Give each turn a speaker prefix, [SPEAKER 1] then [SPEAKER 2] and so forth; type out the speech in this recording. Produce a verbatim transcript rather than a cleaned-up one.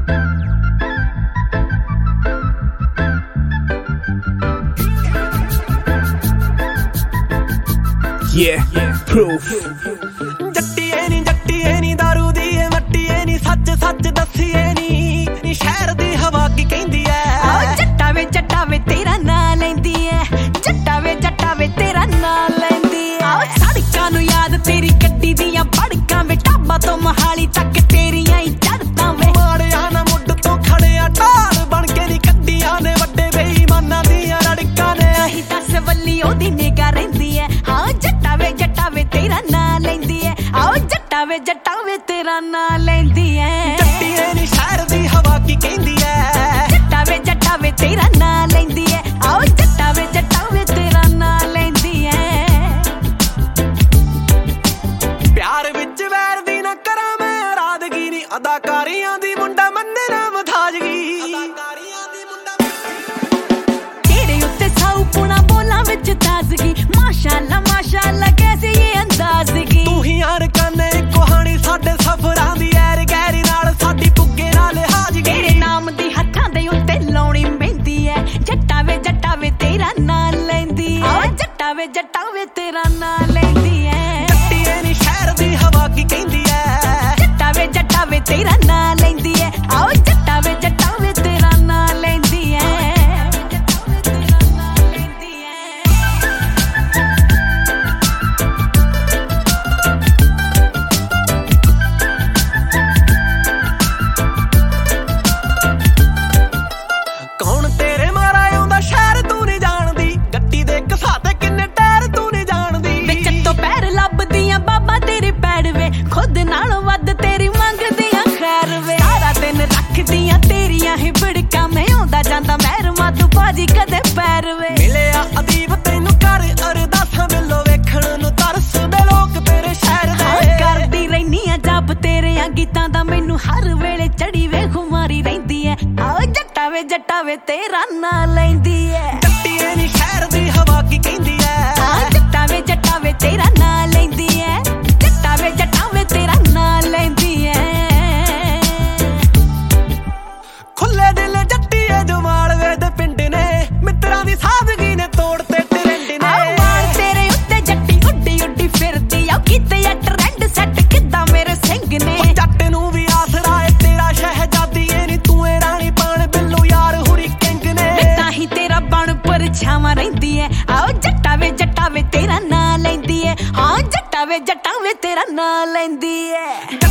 [SPEAKER 1] Yeah, proof.
[SPEAKER 2] ਜੱਟੀਏ ਨੀ ਜੱਟੀਏ ਨੀ ਦਾਰੂ ਦੀ ਏ ਮੱਟੀਏ ਨੀ ਸੱਚ ਸੱਚ ਦੱਸੀਏ ਨੀ ਨੀ ਸ਼ਹਿਰ ਦੀ ਹਵਾ ਕੀ ਕਹਿੰਦੀ ਐ
[SPEAKER 3] ਓ ਜੱਟਾ ਵੇ ਜੱਟਾ ਵੇ ਤੇਰਾ ਨਾਂ ਲੈਂਦੀ ਐ ਜੱਟਾ ਵੇ ਜੱਟਾ ਵੇ ਤੇਰਾ ਨਾਂ ਲੈਂਦੀ ਐ ਓ ਸੜਕਾਂ ਨੂੰ ਯਾਦ ਤੇਰੀ ਗੱਡੀ ਦੀਆਂ ਬੜਕਾਂ ਵੇ ਟਾਬਾ ਤੋਂ ਮਹਾਲੀ ਤੱਕ ਤੇਰੀਆਂ ਹੀ ਚੜ੍ਹਤਾਂ ਵੇ
[SPEAKER 2] ਮਾੜਿਆਂ ਨਾ ਮੁੱਢ ਤੋਂ ਖੜਿਆ ਢਾਲ ਬਣ ਕੇ ਨੀ ਕੱਢੀਆਂ ਨੇ ਵੱਡੇ ਬੇਈਮਾਨਾਂ ਦੀਆਂ ਰੜਕਾਂ ਨੇ
[SPEAKER 3] ਆਹੀ ਦਸ ਵੱਲੀ ਉਹਦੀ ਨਿਗਾ ਰਹਿੰਦੀ ਐ ਹਾਂ ਜੱਟਾ ਵੇ ਜੱਟਾ ਵੇ ਤੇਰਾ ਨਾਂ ਲੈਂਦੀ ਐ ਆਓ ਜੱਟਾ ਵੇ ਜੱਟਾ ਵੇ ਤੇਰਾ ਨਾਂ ਲੈਂਦੀ ਐ
[SPEAKER 2] ਜੱਟੀਏ ਨੀ ਸ਼ਹਿਰ ਦੀ ਹਵਾ ਕੀ ਕਹਿੰਦੀ ਐ
[SPEAKER 3] ਜੱਟਾ ਵੇ ਜੱਟਾ ਵੇ ਤੇਰਾ ਨਾਂ ਲੈਂਦੀ ਐ ਆਓ ਜੱਟਾ ਵੇ ਜੱਟਾ ਵੇ ਤੇਰਾ ਨਾਂ ਲੈਂਦੀ ਐ
[SPEAKER 2] ਪਿਆਰ ਵਿੱਚ ਵੈਰ ਦੀ ਨਾ ਕਰਾਂ ਮੈਂ ਰਾਦਗੀ ਨੀ ਅਦਾਕਾਰੀਆਂ ਦੀ ਮੁੰਡਾ ਮੰਨੇ ਨਾ ਮਥਾਜਗੀ ਅਦਾਕਾਰੀਆਂ ਦੀ ਮੁੰਡਾ
[SPEAKER 3] ਤੇਰੇ ਉੱਤੇ ਸਾਊ ਪੁਣਾ ਬੋਲਾਂ ਵਿੱਚ ਤਾਜ਼ਗੀ ਮਾਸ਼ਾਅੱਲਾ ਮਾਸ਼ਾਅੱਲਾ ਕੈਸੀ ਇਹ ਅੰਦਾਜ਼ਗੀ
[SPEAKER 2] ਤੂੰ ਹੀ ਯਾਰ ਕਾਨੇ ਕਹਾਣੀ ਸਾਡੇ ਸਫ਼ਰਾਂ ਦੀ ਐਰ ਗੈਰੀ ਨਾਲ ਸਾਡੀ ਪੁੱਗੇ ਨਾਲ ਹਾਜ਼ਗੀ
[SPEAKER 3] ਤੇਰੇ ਨਾਮ ਦੀ ਹੱਥਾਂ ਦੇ ਉੱਤੇ ਲਾਉਣੀ ਮਹਿੰਦੀ ਐ ਜੱਟਾ ਵੇ ਜੱਟਾ ਵੇ ਤੇਰਾ ਨਾਂ ਲੈਂਦੀ ਐ ਜੱਟਾ ਵੇ ਜੱਟਾ ਵੇ ਤੇਰਾ ਨਾਂ ਲੈਂਦੀ ਐ
[SPEAKER 2] ਜੱਟੀਏ ਨੀ ਸ਼ਹਿਰ ਦੀ ਹਵਾ ਕੀ ਕਹਿੰਦੀ ਐ
[SPEAKER 3] ਜੱਟਾ ਵੇ ਜੱਟਾ ਵੇ ਤੇਰਾ ਨਾਂ ਲੈਂਦੀ ਐ ਆਓ ਜੱਟਾ ਵੇ ਜੱਟਾ ਵੇ ਤੇਰਾ ਨਾਂ ਲੈਂਦੀ ਐ
[SPEAKER 2] ਕੌਣ ਤੇਰੇ ਮਾਰਾ ਆਉਂਦਾ ਸ਼ਹਿਰ ਤੂੰ ਨਹੀਂ ਜਾਣਦੀ ਗੱਡੀ ਦੇ ਘਸਾ ਤੇ ਕਿੰਨੇ ਟਾਇਰ ਤੂੰ ਨਹੀਂ ਜਾਣਦੀ
[SPEAKER 3] ਵਿੱਚ ਤੋਂ ਪੈਰ ਲੱਭਦੀਆਂ ਬਾਬਾ ਤੇਰੇ ਪੈੜ ਵੇ ਖੁਦ ਨਾਲੋਂ ਵੱਧ ਤੇਰੀ ਮੰਗਦੀਆਂ ਖੈਰ ਵੇ ਸਾਰਾ ਦਿਨ ਰੱਖਦੀਆਂ ਤੇਰੀਆਂ ਹੀ ਬੜਕਾਂ ਮੈਂ ਆਉਂਦਾ ਜਾਂਦਾ ਮਹਿਰਮਾ ਤੂੰ ਬਾਜੀ ਕਦੇ ਪੈਰ ਵੇ
[SPEAKER 2] ਮਿਲਿਆ ਅਦੀਬ ਤੈਨੂੰ ਕਰ ਅਰਦਾਸਾਂ ਵੱਲੋਂ ਵੇਖਣ ਨੂੰ ਤਰਸਦੇ ਲੋਕ ਤੇਰੇ ਸ਼ਹਿਰ ਦੇ
[SPEAKER 3] ਕਰਦੀ ਰਹਿਨੀ ਆ ਜੱਬ ਤੇਰੇ ਗੀਤਾਂ ਦਾ ਮੈਨੂੰ ਹਰ ਵੇਲੇ ਚੜੀ ਵੇ ਖੁਮਾਰੀ ਰਹਿੰਦੀ ਐ ਆਓ ਜੱਟਾ ਵੇ ਜੱਟਾ ਵੇ ਤੇਰਾ ਨਾਂ ਲੈਂਦੀ ਐ
[SPEAKER 2] ਜੱਟੀਏ ਨੀ ਸ਼ਹਿਰ ਦੀ ਹਵਾ ਕੀ ਕਹਿੰਦੀ ਐ
[SPEAKER 3] ਆ ਜੱਟਾ ਵੇ ਜੱਟਾ ਵੇ ਤੇਰਾ ਨਾਂ ਲੈਂਦੀ ਐ ਜੱਟਾ ਵੇ ਜੱਟਾ ਵੇ ਤੇਰਾ ਨਾਂ ਲੈਂਦੀ ਐ
[SPEAKER 2] ਖੁੱਲੇ ਦਿਲ ਜੱਟੀਏ ਜਮਾਲ ਵੇ ਦੇ ਪਿੰਡ ਨੇ ਮਿੱਤਰਾਂ ਦੀ ਸਾਦਗੀ ਨੇ ਤੋੜ ਤੇ ਟਰੈਂਡ ਨੇ
[SPEAKER 3] ਆਵਾਜ਼ ਤੇਰੇ ਉੱਤੇ ਜੱਟੀ ਉੱਡੀ ਉੱਡੀ ਫਿਰਦੀ ਆ ਕਿਤੇ ਆ ਟਰੈਂਡ ਸੈੱਟ ਕਿੱਦਾਂ ਮੇਰੇ ਸਿੰਘ ਨੇ
[SPEAKER 2] ਜੱਟ ਨੂੰ ਵੀ ਆਸਰਾ ਏ ਤੇਰਾ ਸ਼ਹਿਜ਼ਾਦੀ ਏ ਨੀ ਤੂੰ ਏ ਰਾਣੀ ਪਾਣ ਬਿੱਲੂ ਯਾਰ ਹੁਰੀ ਕਿੰਗ ਨੇ
[SPEAKER 3] ਤਾਂ ਹੀ ਤੇਰਾ ਬਣ ਪਰਛਾਵਾਂ ਰਹਿੰਦੀ ਐ ਆਓ ਜੱਟਾ ਵੇ ਜੱਟਾ ਵੇ ਤੇਰਾ ਨਾਂ ਲੈਂਦੀ ਐ ਹਾਂ ਜੱਟਾ ਵੇ ਜੱਟਾ ਵੇ ਤੇਰਾ ਨਾਂ ਲੈਂਦੀ ਐ